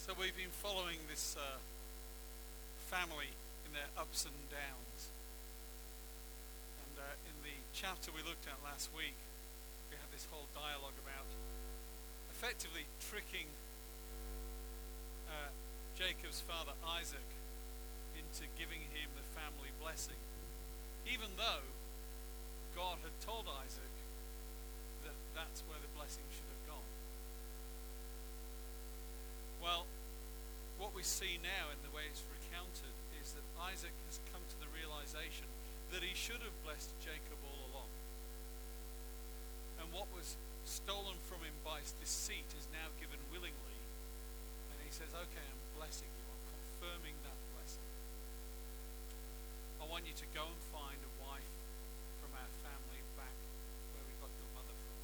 So we've been following this family in their ups and downs. And in the chapter we looked at last week, we had this whole dialogue about effectively tricking Jacob's father Isaac into giving him the family blessing, even though God had told Isaac that that's where the blessing should have gone. Well, what we see now in the way it's recounted is that Isaac has come to the realization that he should have blessed Jacob all along. And what was stolen from him by deceit is now given willingly. And he says, okay, I'm blessing you. I'm confirming that blessing. I want you to go and find a wife from our family back where we got your mother from.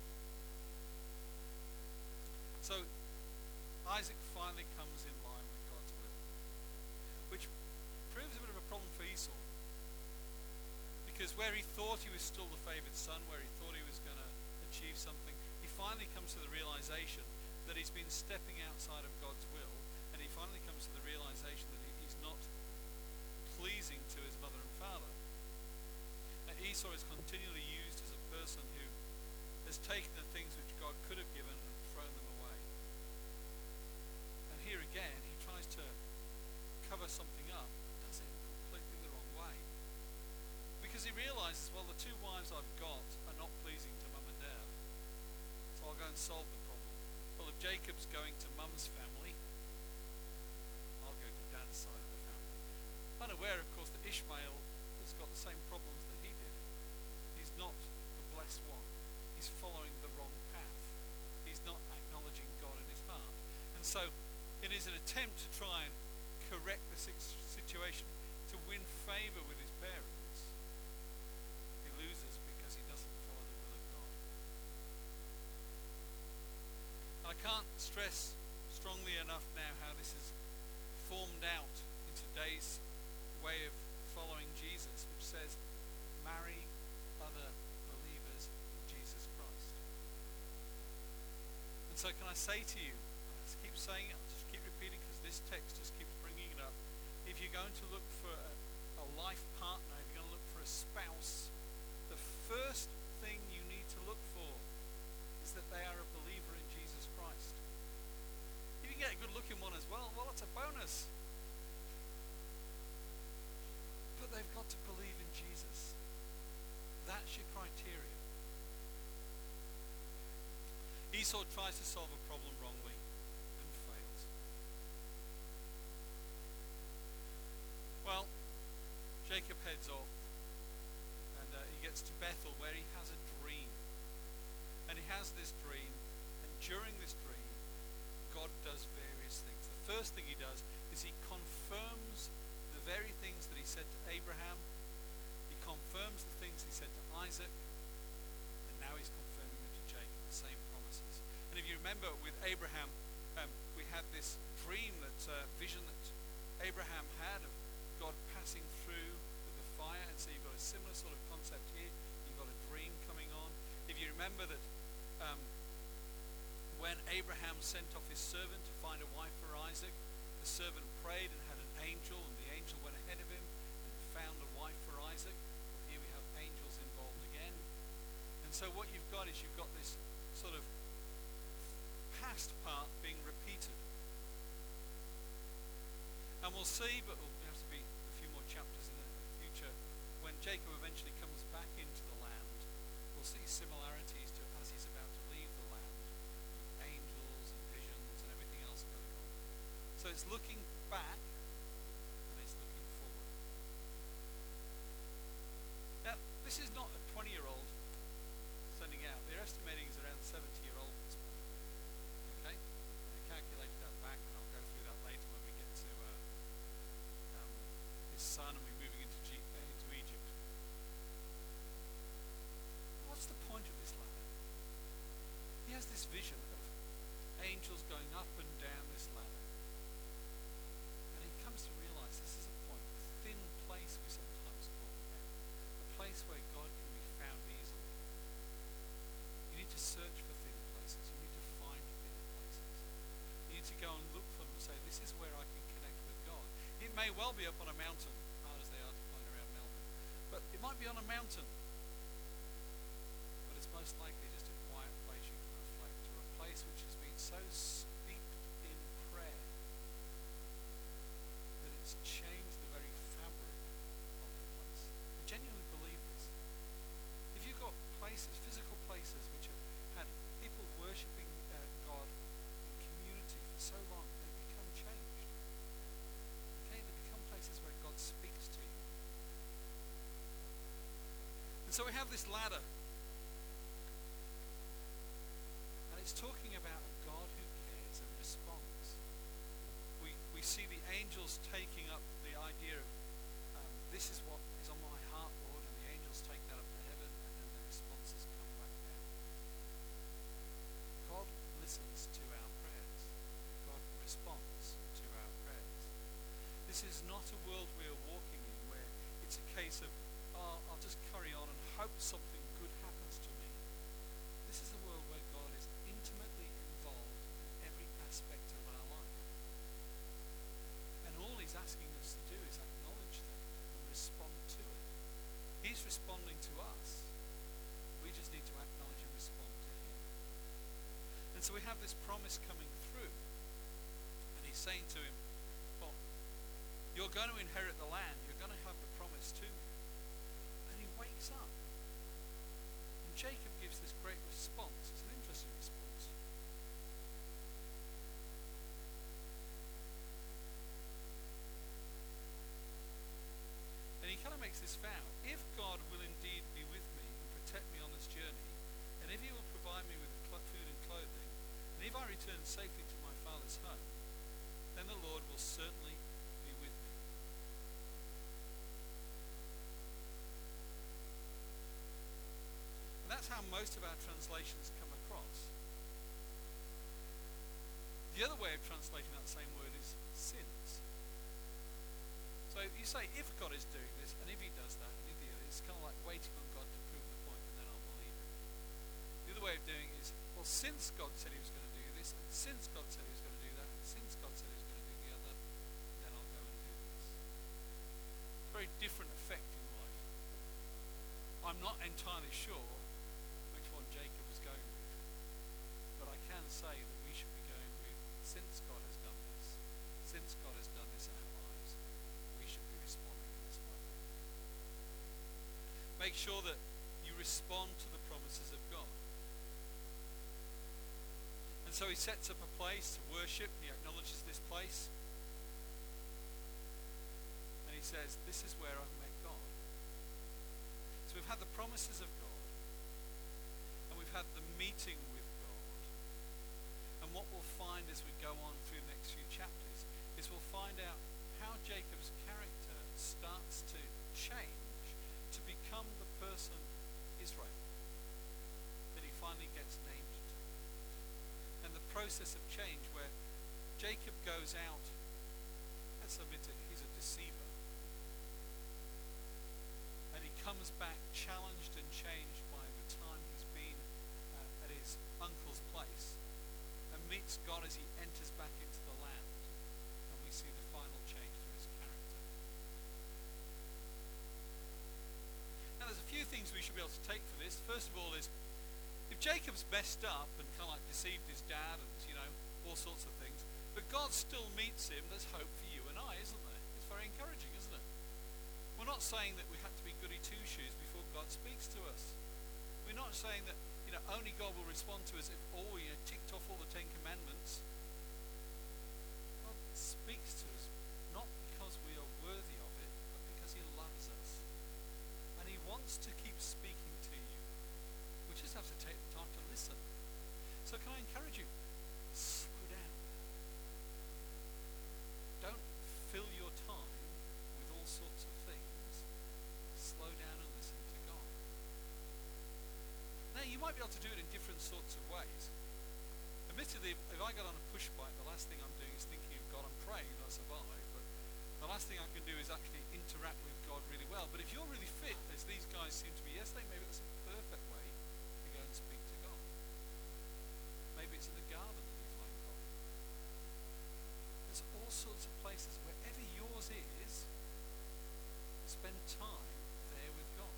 So Isaac finally comes in line with God's will, which proves a bit of a problem for Esau. Because where he thought he was still the favored son, where he thought he was going to achieve something, he finally comes to the realization that he's been stepping outside of God's will, and he finally comes to the realization that he's not pleasing to his mother and father. And Esau is continually used as a person who has taken the things which God could have given and thrown them away. And here again, he tries to cover something up, but does it completely the wrong way. Because he realizes, well, the two wives I've got are not pleasing to mum and dad, so I'll go and solve the problem. Well, if Jacob's going to mum's family, I'll go to dad's side of the family. Unaware, of course, that Ishmael has got the same problems that he did. He's not the blessed one. He's following the wrong path. He's not acknowledging God in his heart. And so it is an attempt to try and correct the situation, to win favor with his parents. He loses because he doesn't follow the will of God. I can't stress strongly enough now how this is formed out in today's way of following Jesus, which says, marry other believers in Jesus Christ. And so can I say to you, I just keep saying it, I'll just keep repeating because this text just keeps bringing it up. If you're going to look for a life partner, if you're going to look for a spouse, the first thing you need to look for is that they are a believer in Jesus Christ. If you get a good-looking one as well, it's a bonus. But they've got to believe in Jesus. That's your criteria. Esau tries to solve a problem wrongly and fails. Well, Jacob heads off and he gets to Bethel where he has a dream. And he has this dream, and during this dream, God does various things. The first thing he does is he confirms the very things that he said to Abraham. He confirms the things he said to Isaac, and now he's confirming them to Jacob, the same promises. And if you remember with Abraham, we had this dream, that vision that Abraham had of God passing through with the fire, and so you've got a similar sort of concept here. You've got a dream coming on. If you remember that when Abraham sent off his servant to find a wife for Isaac, the servant prayed and had an angel, and the angel went ahead of him and found a wife for Isaac. Well, here we have angels involved again. And so what you've got is you've got this sort of past part being repeated. And we'll see, but there'll have to be a few more chapters in the future, when Jacob eventually comes back into the land, we'll see similarities to as he's about to leave the land, angels and visions and everything else going on. So it's looking back and it's looking forward. Now, this is not a 20-year-old sending out. They're estimating it's around 70-year-old at this point. Okay? I calculated that back, and I'll go through that later when we get to his son and we're moving into Egypt. What's the point of this ladder? He has this vision of angels going up and down this ladder. And he comes to realize this is a point, a thin place we sometimes call it, a place where God can be may well be up on a mountain, hard as they are to find around Melbourne. But it might be on a mountain. But it's most likely just a quiet place you can reflect, or a place which has been so steeped in prayer that it's changed the very fabric of the place. I genuinely believe this. If you've got places, physical places, which have had people worshipping God in community for so long, they become changed. Okay, they become places where God speaks to you. And so we have this ladder. And it's talking about a God who cares and responds. We see the angels taking up the idea of this is what is on my heart, Lord, and the angels take that up to heaven, and then the responses come back down. God listens to our prayers. God responds to our prayers. This is not a world we are walking in where it's a case of, oh, I'll just carry on and hope something good happens to me. This is a world where God is intimately involved in every aspect of our life. And all he's asking us to do is acknowledge that and respond to it. He's responding to us. We just need to acknowledge and respond to him. And so we have this promise coming through. And he's saying to him, well, you're going to inherit the land. You're going to have the promise to me. And he wakes up. And Jacob gives this great response. It's an interesting response. And he kind of makes this vow. If God will indeed be with me and protect me on this journey, and if he will provide me with food and clothing, and if I return safely to my father's home, then the Lord will certainly be with me. And that's how most of our translations come across. The other way of translating that same word is sins. So you say, if God is doing this, and if he does that, and if he, it's kind of like waiting on God to prove the point, and then I'll believe him. The other way of doing it is, well, since God said he was going to do this, and since God said he was going to do that, and since God said he was going to do the other, then I'll go and do this. Very different effect in life. I'm not entirely sure which one Jacob was going with, but I can say that we should be going with, since God has done this, since God has done this in our lives, we should be responding in this way. Make sure that you respond to the promises of God. And so he sets up a place to worship. He acknowledges this place. And he says, this is where I've met God. So we've had the promises of God. And we've had the meeting with God. And what we'll find as we go on through the next few chapters is we'll find out how Jacob's character starts to change to become the person Israel that he finally gets named to. And the process of change where Jacob goes out, let's admit it, he's a deceiver. And he comes back challenged and changed by the time he's been at his uncle's place and meets God as he enters back into the land. And we see the final change through his character. Now there's a few things we should be able to take for this. First of all is, if Jacob's messed up and kind of like deceived his dad and, all sorts of things, but God still meets him, there's hope for you and I, isn't there? It's very encouraging, isn't it? We're not saying that we have to be goody two-shoes before God speaks to us. We're not saying that, only God will respond to us if ticked off all the 10 Commandments. God speaks to us not because we are worthy of it, but because he loves us. And he wants to keep speaking to you. We just have to take the time to listen. So can I encourage you? Slow down. Don't fill your time with all sorts of things. Slow down and listen to God. Now, you might be able to do it in different sorts of ways. Admittedly, if I got on a push bike, the last thing I'm doing is thinking of God. I'm praying that I survive, but the last thing I can do is actually interact with God really well. But if you're really fit, as these guys seem to be yesterday, maybe that's a perfect way to go and speak to God. Maybe it's in the garden that you find God. There's all sorts of places. Wherever yours is, spend time there with God.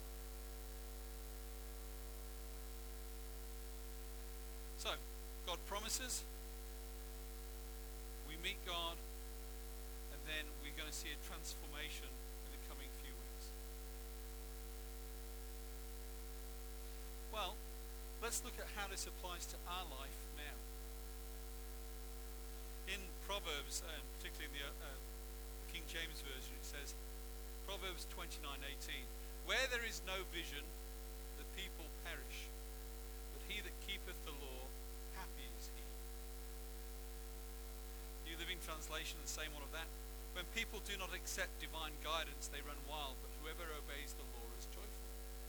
So, God promises, we meet God, and then we're going to see a transformation in the coming few weeks. Well, let's look at how this applies to our life now. In Proverbs, and particularly in the King James Version, it says, Proverbs 29:18, where there is no vision, the people perish, but he that keepeth the law, happy is he. New Living Translation, the same one of that. When people do not accept divine guidance, they run wild, but whoever obeys the law is joyful.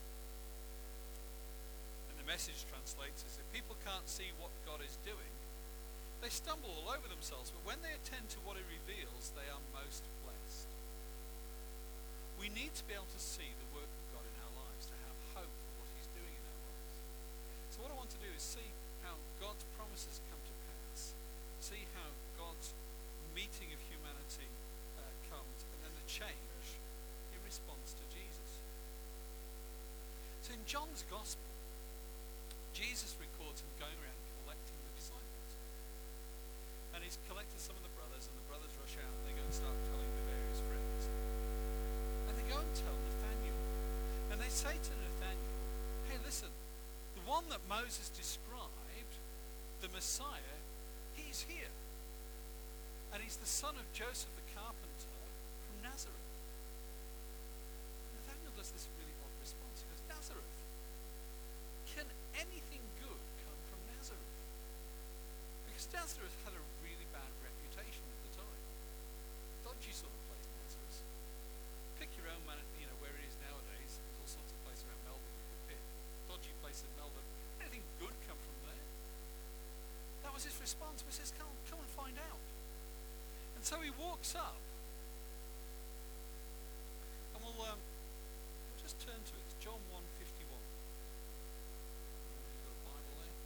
And the Message translates as, if people can't see what God is doing, they stumble all over themselves, but when they attend to what he reveals, they are most blessed. We need to be able to see the work of God in our lives, to have hope for what he's doing in our lives. So what I want to do is see how God's promises come to pass, see how God's meeting of humanity comes, and then the change in response to Jesus. So in John's Gospel, Jesus records him going around collecting the disciples. And he's collected some of the brothers, and the brothers rush out and they go and start telling the various friends. And they go and tell Nathanael. And they say to Nathanael, hey, listen, the one that Moses described, the Messiah, he's here. And he's the son of Joseph the carpenter from Nazareth. And Nathanael does this really odd response. He goes, Nazareth? Can anything good come from Nazareth? Because Nazareth had a really bad reputation at the time. Dodgy sort of place, Nazareth. Pick your own man, where it is nowadays. There's all sorts of places around Melbourne you could pick. Dodgy place in Melbourne. Anything good come from there? That was his response. He says, come and find out. And so he walks up. And we'll just turn to it. It's John 1:51. You've got a Bible there?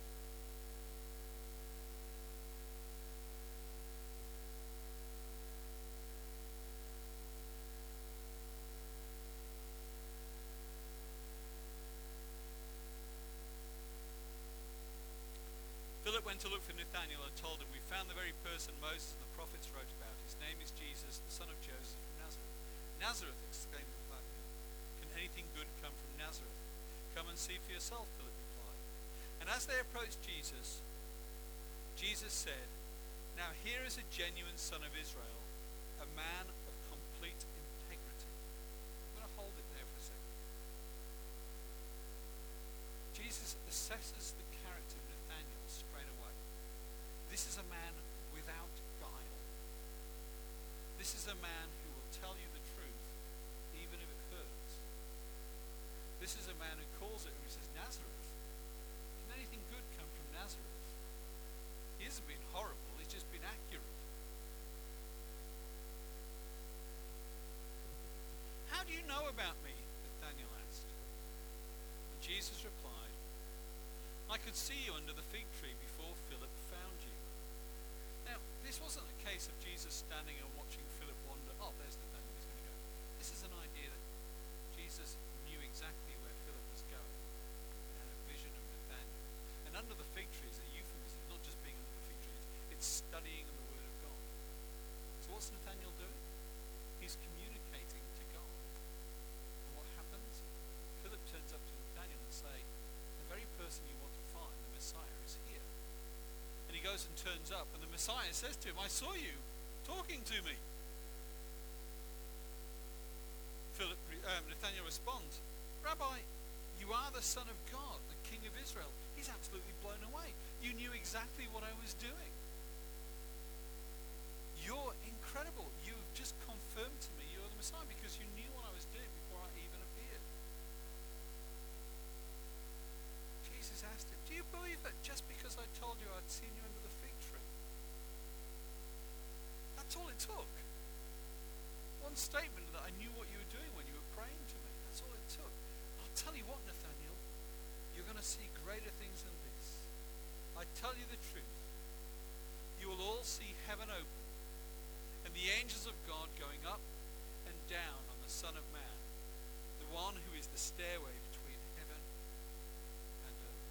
Philip went to look for Nathanael and told him, we found the very person Moses and the prophets wrote about. His name is Jesus, the son of Joseph from Nazareth. Nazareth, exclaimed Nathanael. Can anything good come from Nazareth? Come and see for yourself, Philip replied. And as they approached Jesus, Jesus said, now here is a genuine son of Israel, a man of complete integrity. I'm going to hold it there for a second. Jesus assesses the character of Nathanael straight away. This is a man without guile. This is a man who will tell you the truth, even if it hurts. This is a man who calls it and he says, Nazareth. Can anything good come from Nazareth? He hasn't been horrible, he's just been accurate. How do you know about me? Nathanael asked. And Jesus replied, I could see you under the fig tree before Philip found you. Now, this wasn't a case of Jesus standing and watching Philip wander. Oh, there's Nathanael, he's going to go. This is an idea that Jesus knew exactly where Philip was going. He had a vision of Nathanael. And under the fig tree is a euphemism, not just being under the fig tree, it's studying the Word of God. So what's Nathanael doing? He's communicating to God. And what happens? Philip turns up to Nathanael and say, the very person you want to find, the Messiah, is here. And he goes and turns up, and the Messiah says to him, I saw you talking to me. Nathanael responds, Rabbi, you are the Son of God, the King of Israel. He's absolutely blown away. You knew exactly what I was doing. You're incredible. You've just confirmed to me you're the Messiah because you knew what I was doing before I even appeared. Jesus asked him, do you believe that just because I told you I'd seen you under the fig tree? That's all it took. One statement that I knew what you were doing when you were praying to me. That's all it took. I'll tell you what, Nathanael, you're going to see greater things than this. I tell you the truth. You will all see heaven open and the angels of God going up and down on the Son of Man one who is the stairway between heaven and earth.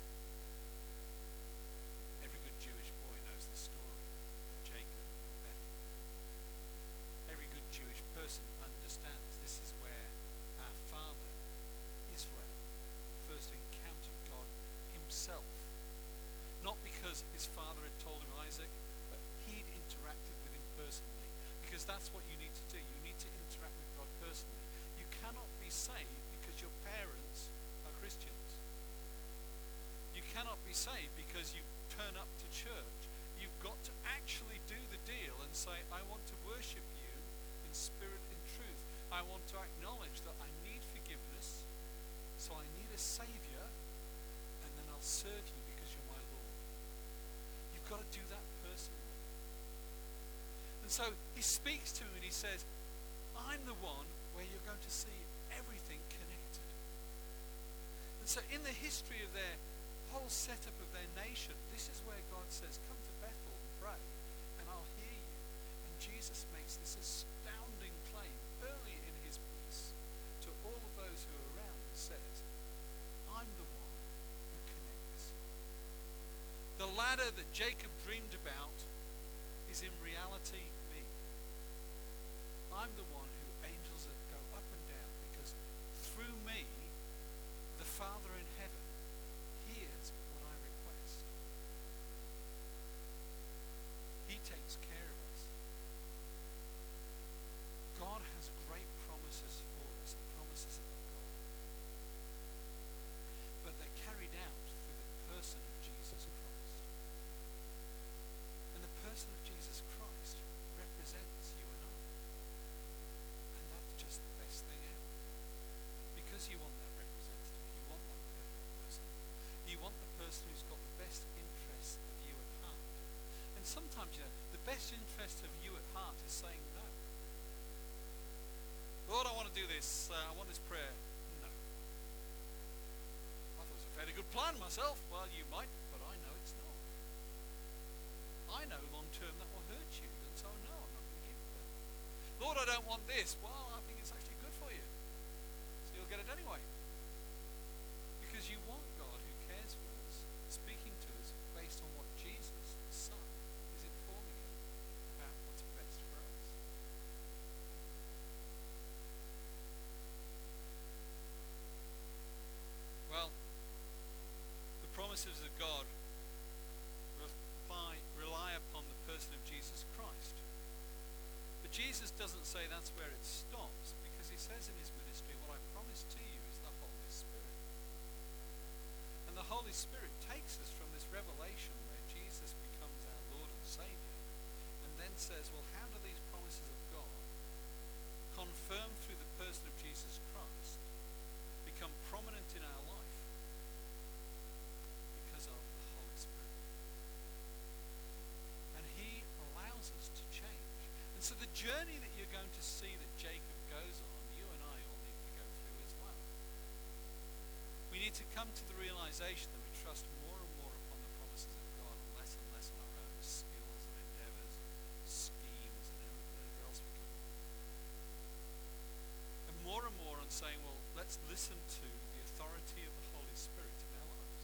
Every good Jewish boy knows the story of Jacob and Bethel. Every good Jewish person understands this is where our father Israel first encountered God himself. Not because his father had told him Isaac, but he'd interacted with him personally. Because that's what you need to do. You need to interact with God personally. You cannot be saved because your parents are Christians. You cannot be saved because you turn up to church. You've got to actually do the deal and say, I want to worship you in spirit and truth. I want to acknowledge that I need forgiveness, so I need a Saviour, and then I'll serve you because you're my Lord. You've got to do that personally. And so he speaks to him and he says, I'm the one where you're going to see everything connected. And so in the history of their whole setup of their nation, this is where God says, come to Bethel and pray, and I'll hear you. And Jesus makes this astounding claim early in his piece to all of those who are around and says, I'm the one who connects. The ladder that Jacob dreamed about is in reality me. I'm the one who angels that go up and down, because through me, the Father in heaven hears what I request. He takes care of us. God has great promises for us, the promises of God. But they're carried out through the person of Jesus Christ. And the person of Jesus Christ represents you and I. And that's just the best thing ever. Because you want that representative, you want that perfect person. You want the person who's got the best interests of you at heart. And sometimes, the best interest of you at heart is saying no. Lord, I want to do this. I want this prayer. No. I thought it was a fairly good plan myself. Well, you might, but I know it's not. I know long term that will hurt you, and so no, I'm not going to give it that. Lord, I don't want this. Well, I think it's actually good for you. So you'll get it anyway. Because you want God who cares for us, speaking to us based on what Jesus, the Son, is informing him about what's best for us. Well, the promises of God rely upon the person of Jesus Christ. But Jesus doesn't say that's where it stops, because he says in his ministry, what I promise to you is the Holy Spirit. And the Holy Spirit takes us from this revelation where Jesus becomes our Lord and Saviour, and then says, well, how do these promises of God, confirmed through the person of Jesus Christ, become prominent in our life? Because of the Holy Spirit. And he allows us to change. And so the journey that you're going to see that Jacob goes on, you and I all need to go through as well. We need to come to the realization that we trust more and more upon the promises of God and less on our own skills and endeavors, schemes and whatever else we come up with. And more on saying, well, let's listen to the authority of the Holy Spirit in our lives.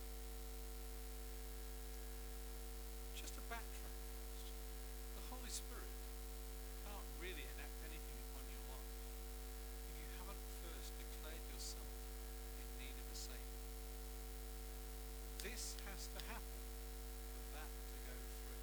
Just to backtrack first, the Holy Spirit can't really enact anything upon your life if you haven't first declared yourself in need of a Saviour. This has to happen for that to go through.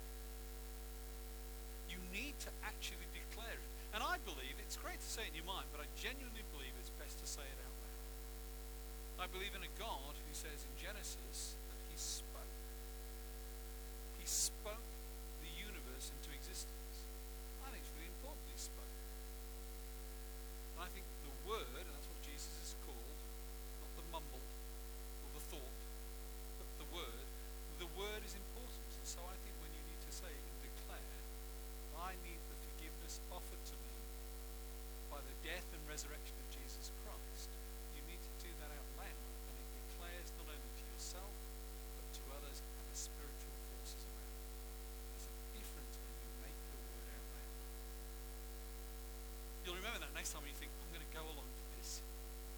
You need to actually declare it. And I believe, it's great to say it in your mind, but I genuinely believe it's best to say it out loud. I believe in a God who says in Genesis that he spoke. He spoke the universe into existence. I think it's really important he spoke. And I think the Word, and that's what Jesus is called, not the mumble or the thought, but the Word is important. And so I think when you need to say and declare, I need the forgiveness offered to me by the death and resurrection of Jesus Christ, you need to do that out loud, and it declares not only to yourself, but to others and the spiritual forces around you. There's a difference when you make the word out loud. You'll remember that next time when you think, I'm going to go along to this.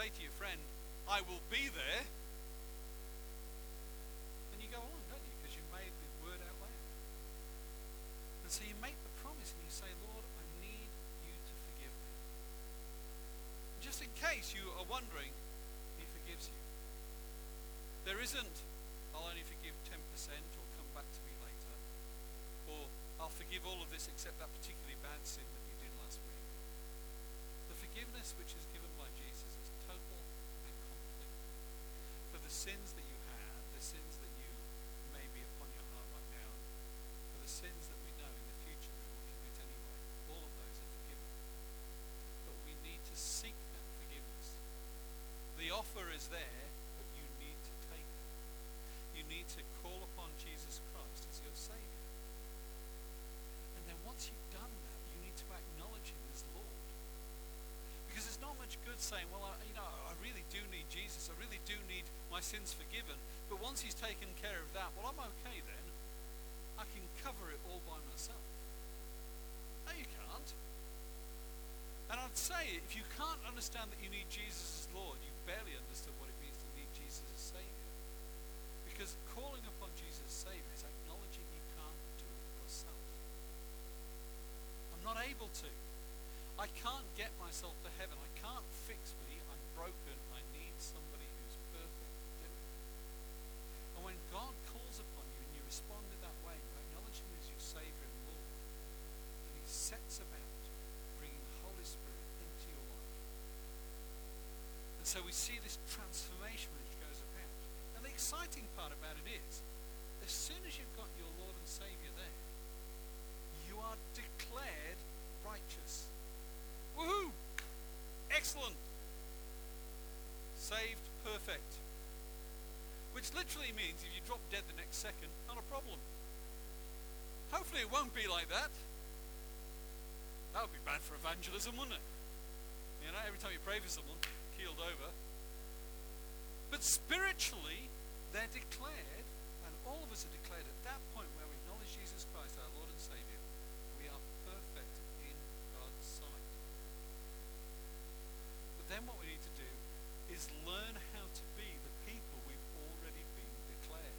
say to your friend, I will be there, then you go along, don't you? Because you made the word out loud. And so you make the promise and you say, Lord, I need you to forgive me. And just in case you are wondering, he forgives you. There isn't, I'll only forgive 10% or come back to me later. Or I'll forgive all of this except that particularly bad sin that you did last week. The forgiveness which is given by Jesus is total and complete. For the sins that you had, the sins that you may be upon your heart right now, for the sins that we know in the future we will commit anyway, all of those are forgiven. But we need to seek that forgiveness. The offer is there, but you need to take it. You need to call upon Jesus Christ as your Saviour. And then once you've done that, you need to acknowledge him as Lord. Because it's not much good saying, well, I really do need Jesus. I really do need my sins forgiven. But once he's taken care of that, well, I'm okay then. I can cover it all by myself. No, you can't. And I'd say, if you can't understand that you need Jesus as Lord, you barely understood what it means to need Jesus as Saviour. Because calling upon Jesus as Saviour is acknowledging you can't do it yourself. I'm not able to. I can't get myself to heaven. I can't fix me. I'm broken. I need somebody who's perfect to do it. And when God calls upon you and you respond in that way, you acknowledge him as your Saviour and Lord, then he sets about bringing the Holy Spirit into your life. And so we see this transformation which goes about. And the exciting part about it is, as soon as you've got your Lord and Saviour there, you are declared righteous. Woohoo! Excellent! Saved perfect. Which literally means if you drop dead the next second, not a problem. Hopefully it won't be like that. That would be bad for evangelism, wouldn't it? You know, every time you pray for someone, keeled over. But spiritually, they're declared, and all of us are declared at that point where we acknowledge Jesus Christ, our Lord and Saviour. We are perfect in God's sight. But then what we need to do is learn how to be the people we've already been declared.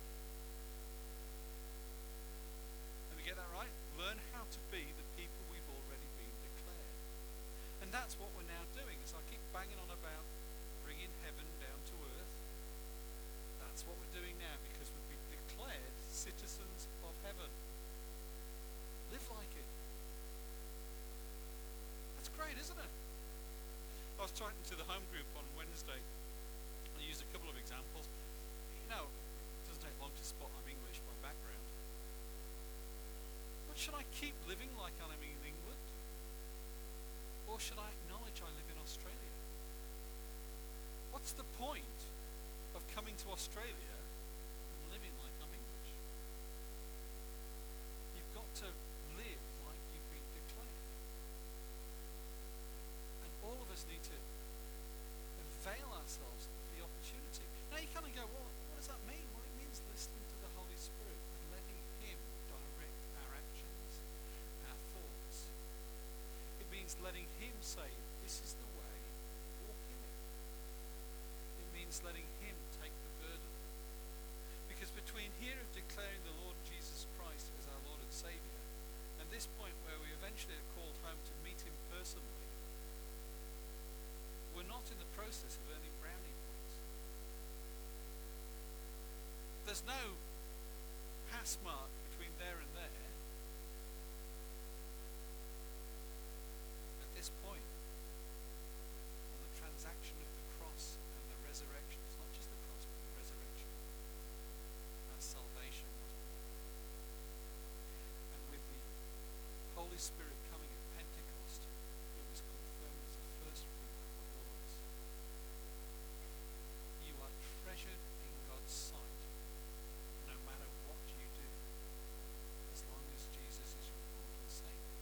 Let me get that right? Learn how to be the people we've already been declared. And that's what we're now doing, as I keep banging on about bringing heaven down to earth. That's what we're doing now, because we've been declared citizens of heaven. Live like it. That's great, isn't it? I was talking to the home group on Wednesday. I used a couple of examples. You know, it doesn't take long to spot I'm English by background. But should I keep living like I'm in England? Or should I acknowledge I live in Australia? What's the point of coming to Australia and living like I'm English? You've got to live like you've been declared. And all of us need to avail ourselves of the opportunity. Now you kind of go, well, what does that mean? Well, it means listening to the Holy Spirit and letting him direct our actions, our thoughts. It means letting him say, this is the way, walk in it. It means letting him take the burden. Because between here of declaring the Lord Jesus Christ as our Lord and Saviour, and this point where we eventually are called home to meet him personally, we're not in the process of earning brownie points. There's no pass mark between there and there. At this point, on the transaction of the cross and the resurrection, it's not just the cross but the resurrection, our salvation was born. And with the Holy Spirit coming at Pentecost, it was confirmed as the first fruit of the Lord's. You are treasured in God's sight, no matter what you do, as long as Jesus is your Lord and Saviour.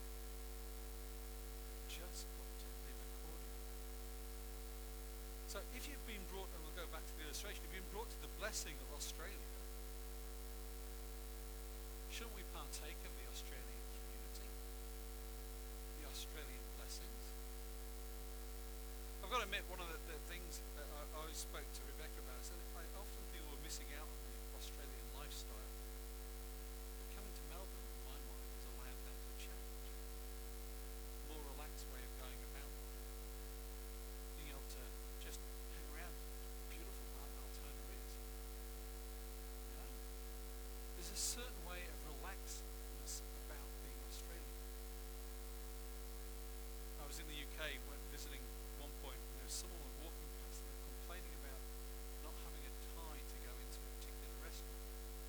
Just got to live accordingly. So if you've been brought, and we'll go back to the illustration, if you've been brought to the blessing of Australia, shouldn't we partake of the Australian community? The Australian blessings? I've got to admit, one of the things there's a certain way of relaxedness about being Australian. I was in the UK when visiting at one point, and there was someone walking past and complaining about not having a tie to go into a particular restaurant.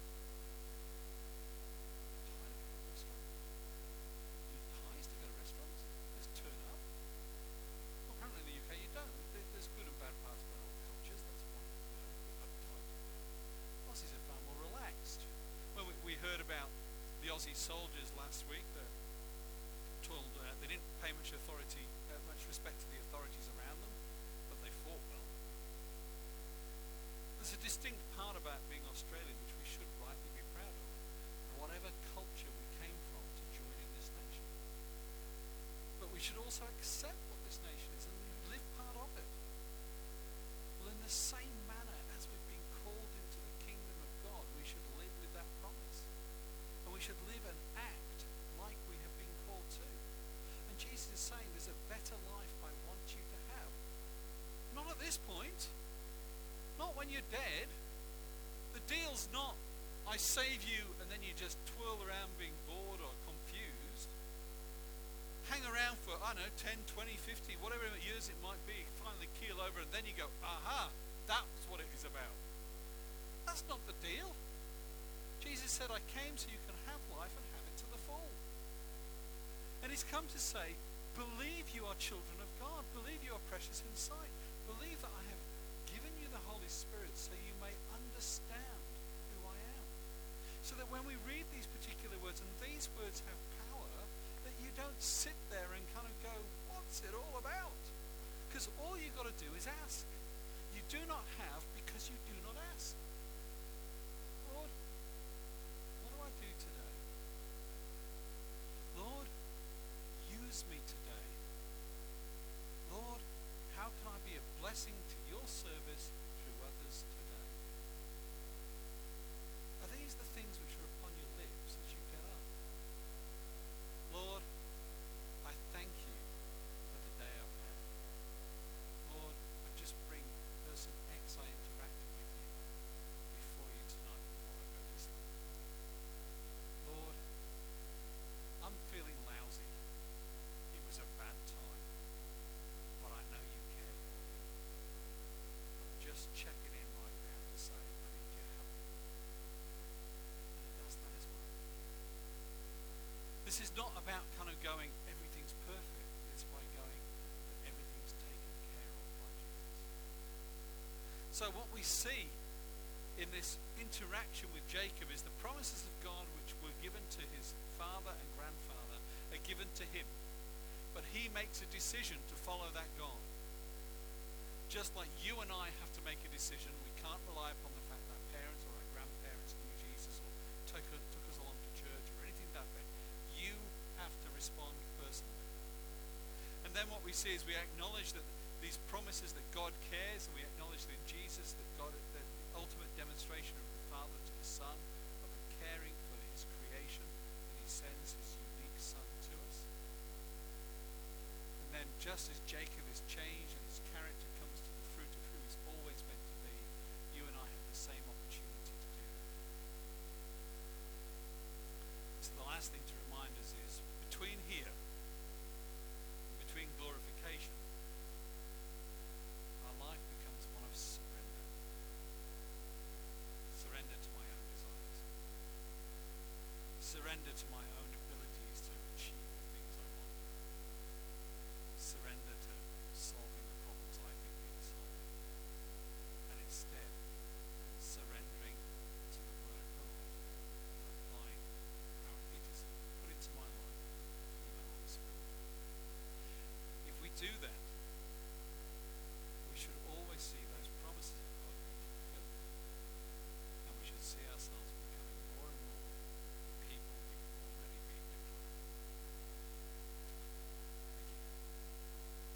Tie to go to a restaurant? You need ties to go to restaurants? Just turn up? Well, apparently in the UK you don't. There's good and bad parts about all cultures. That's one uptight. Aussies are far more relaxed. When we heard about the Aussie soldiers last week, they didn't pay much respect to the authorities around them, but they fought well. There's a distinct part about being Australian which we should rightly be proud of, whatever culture we came from to join in this nation. But we should also accept what this nation is and live part of it. Well, in the same manner as we've been called into the kingdom of God, we should live with that promise. And we should live and act like we have been called to. And Jesus is saying there's a better life I want you to have. Not at this point. Not when you're dead. The deal's not I save you and then you just twirl around being bored or confused. Hang around for, 10, 20, 50, whatever years it might be, finally keel over and then you go, aha, that's what it is about. That's not the deal. Jesus said, I came so you can have life and have it to the full. And he's come to say, believe you are children of God. Believe you are precious in sight. Believe that I have given you the Holy Spirit so you may understand who I am. So that when we read these particular words, and these words have power, that you don't sit there and kind of go, what's it all about? Because all you've got to do is ask. You do not have because you do not ask. Lord, what do I do today? Lord, use me today. Lord, how can I be a blessing to your service through others today? Are these the things which are upon your lips as you get up? Lord, I thank you for the day I've had. Lord, I just bring person X I interacted with you before you tonight before I go to sleep. Lord, I'm feeling lousy. It was a bad time, but I know you care for me. I'm just checking in right now to say I need your help. And he does that as well. This is not about kind of going, everything's perfect. It's by going, that everything's taken care of by Jesus. So what we see in this interaction with Jacob is the promises of God which were given to his father and grandfather are given to him. But he makes a decision to follow that God. Just like you and I have to make a decision, we can't rely upon the fact that our parents or our grandparents knew Jesus or took us along to church or anything like that. You have to respond personally. And then what we see is we acknowledge that these promises that God cares, and we acknowledge that Jesus, that God, that the ultimate demonstration of the Father to the Son, of the caring for his creation, that he sends his unique Son to us. And then just as Jacob is changed and his character comes to the fruit of who he's always meant to be, you and I have the same opportunity to do that. So the last thing to remind us is, between here and between glorification, our life becomes one of surrender. Surrender to my own desires. Surrender to my